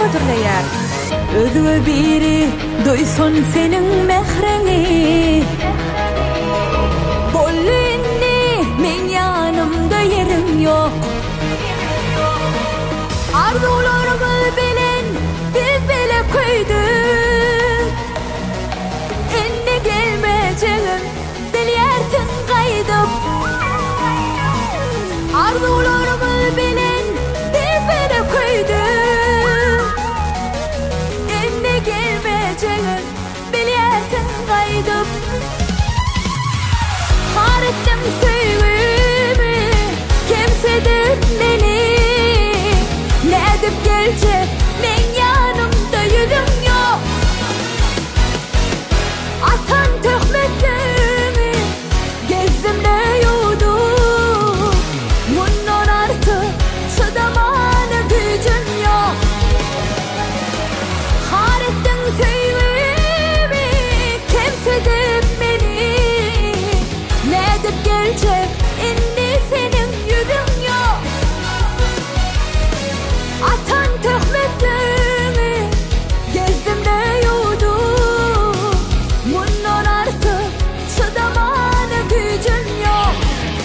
ködürleýär. Özüňe biri doýsun seniň mehreňi. Bollyny men ýanymda ýerim ýok. Arzularymyz bilen biz bile köýdük. Enne gelmejegin bilýärsiň gaýdyp. Arzularymyz bilen biz bile köýdük. Enne gelmejegin bilýärsiň gaýdyp. Haretdim söýgümi kimsedip meni. Nädip gelje men ýanymda ýüzüm ýok. Atan töhmetlerimi gezdimde ýuwdum. Mundan artyk çydamana güjüm ýok. Haretdiň söýgümi kemsedip meni. Nädip gelje indi seniň ýüzüň ýok. Atan töhmetlerimi gezdimde ýuwdum. Mundan artyk çydamana güjüm ýok.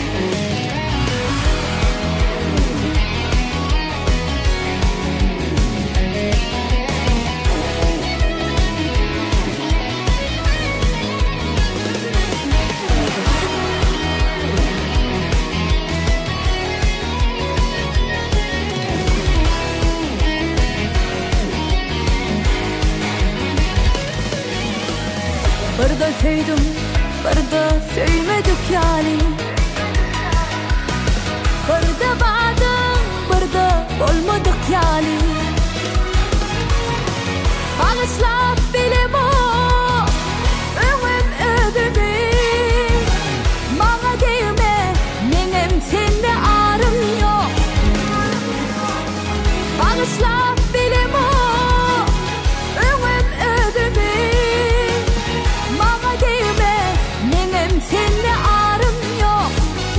Birde söýdüm, birde söýmedik ýaly. Birde badyň, birde bolmadyk ýaly. Bagyşlap bilemo, öňüm ödübi. Maňa diýme, meňem sende arym ýok. Bagyşlap bilemo, öňüm ödübi. Sende arym ýok.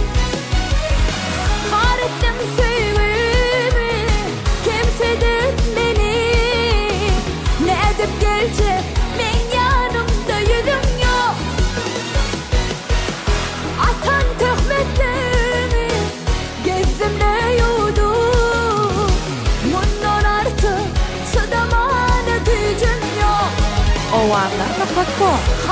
Haretdim söýgümi kemsedip meni. Nädip gelje men ýanymda ýüzüm ýok. Atan töhmetlerimi gezdimde ýuwdum. Mundan artyk çydamana güjüm ýok. Owanlar hakko